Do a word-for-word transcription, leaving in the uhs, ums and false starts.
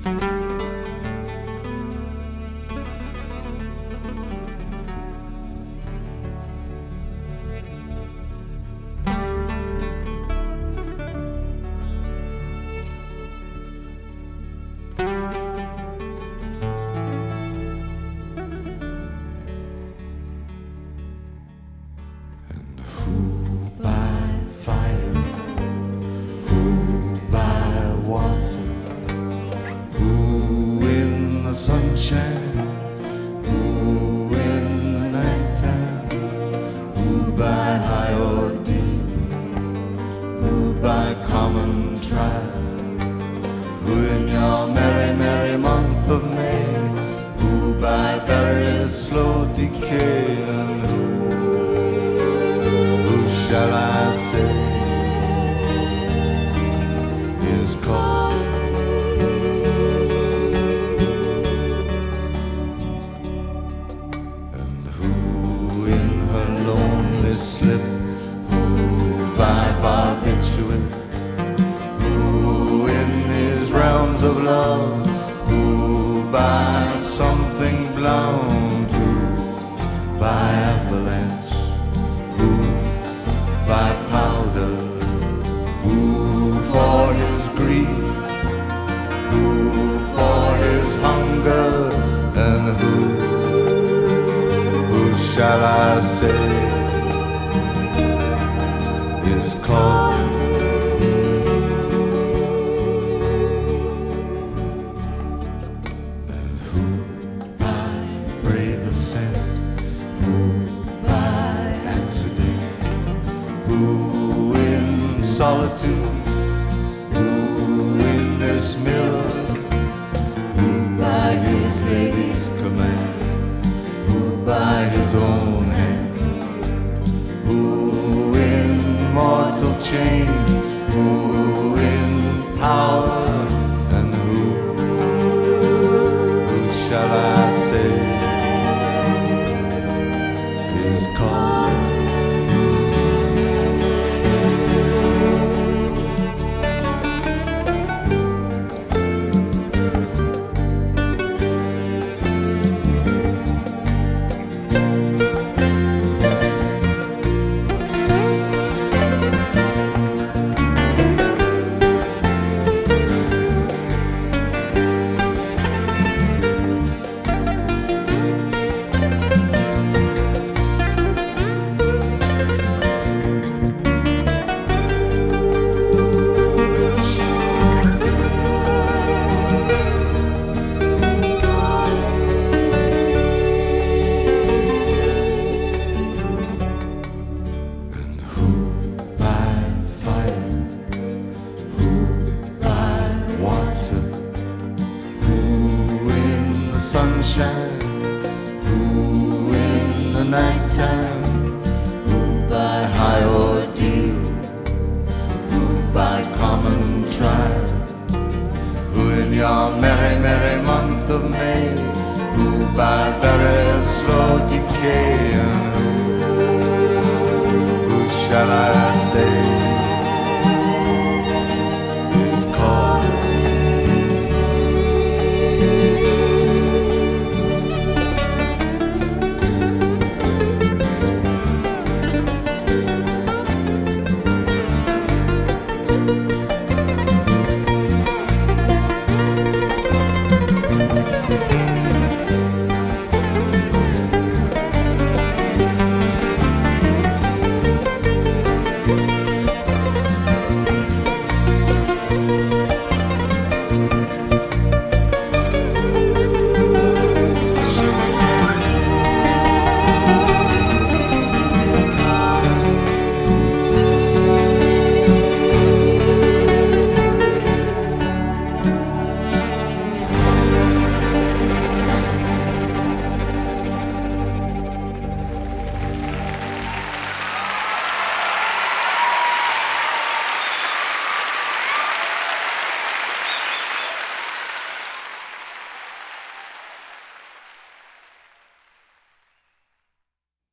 The sunshine, who in the nighttime, who by high ordeal, who by common trial, who in your merry, merry month of May, who by very slow decay, and who, who shall I say, is called slip, who by barbiturate, who in his realms of love, who by something blown, who by avalanche, who by powder, who for his greed, who for his hunger, and who, who shall I say, is called and who by brave ascent, who by accident, who in solitude, who in this mirror, who by his lady's command, who by his own hand, mortal chains, who in power, and who, who shall I say, is called sunshine, who in the nighttime, who by high ordeal, who by common trial, who in your merry, merry month of May, who by very slow decay, and who, who shall I say, is called you.